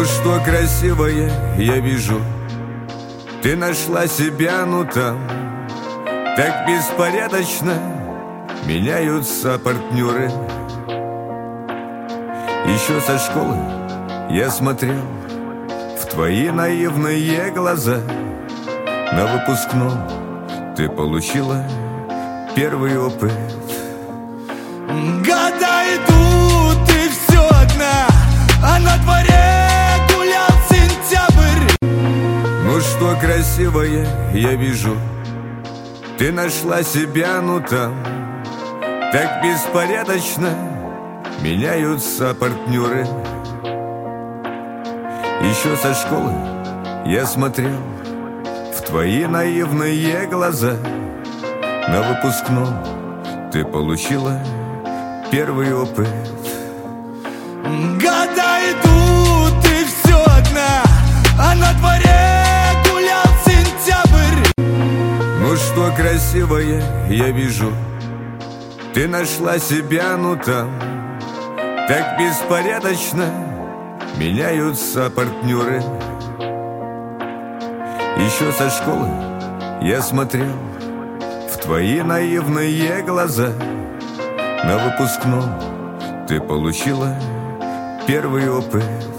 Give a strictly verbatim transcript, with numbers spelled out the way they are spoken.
что красивое я вижу. Ты нашла себя, ну там так беспорядочно меняются партнеры. Еще со школы я смотрел в твои наивные глаза. На выпускном ты получила первый опыт. Года идут, и все одна, а на дворе гулял сентябрь. Ну что красивое я вижу. Ты нашла себя, ну там так беспорядочно меняются партнеры. Еще со школы я смотрел в твои наивные глаза. На выпускном ты получила первый опыт. Года идут, и все одна, а на дворе гулял сентябрь. Ну что красивое я вижу. Ты нашла себя, ну там так беспорядочно меняются партнеры. Еще со школы я смотрел в твои наивные глаза. На выпускном ты получила первый опыт.